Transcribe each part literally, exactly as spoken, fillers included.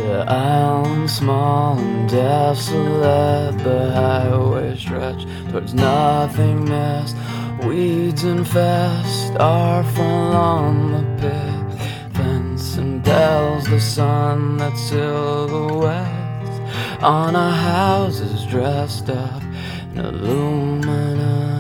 The island small and desolate, the highway stretched towards nothingness. Weeds infest our front lawn, the picket fence and bells, the sun that silhouettes on our houses dressed up in aluminum.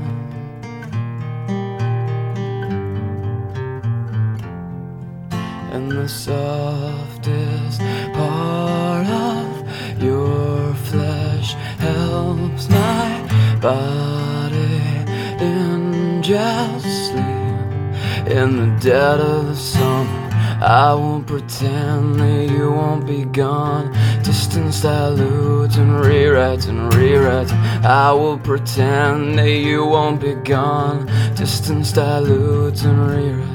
And the softest part of your flesh helps my body in just sleep. In the dead of the summer, I won't pretend that you won't be gone. Distance dilutes and rewrites and rewrites. I will pretend that you won't be gone. Distance dilutes and rewrites.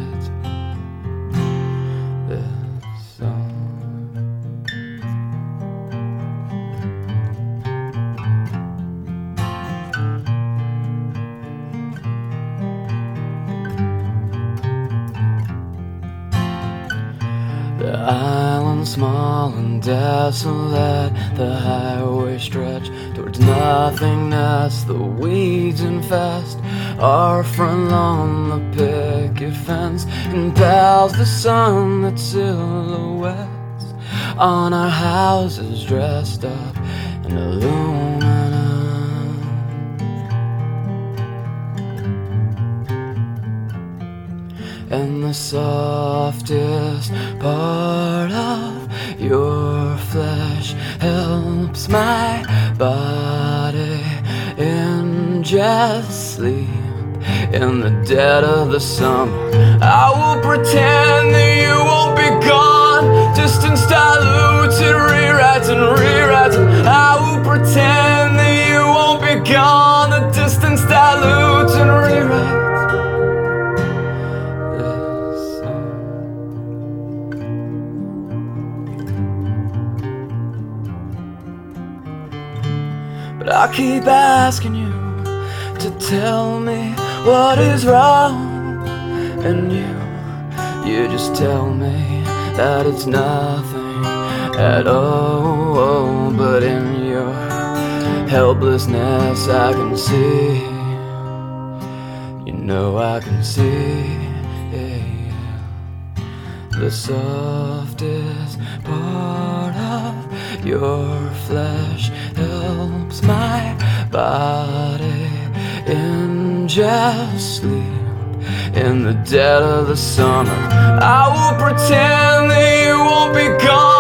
The island small and desolate, the highway stretched towards nothingness. The weeds infest our front lawn, the picket fence impels the sun that silhouettes on our houses dressed up in aluminum. And the softest part of your flesh helps my body in just sleep. In the dead of the summer, I will pretend that you won't be gone. Distance dilutes and rewrites and rewrites. I will pretend that you won't be gone. The distance dilutes and rewrites. But I keep asking you to tell me what is wrong, and you, you just tell me that it's nothing at all. But in your helplessness I can see, you know I can see, the softest part of your flesh helps my body in just sleep. In the dead of the summer, I will pretend that you won't be gone.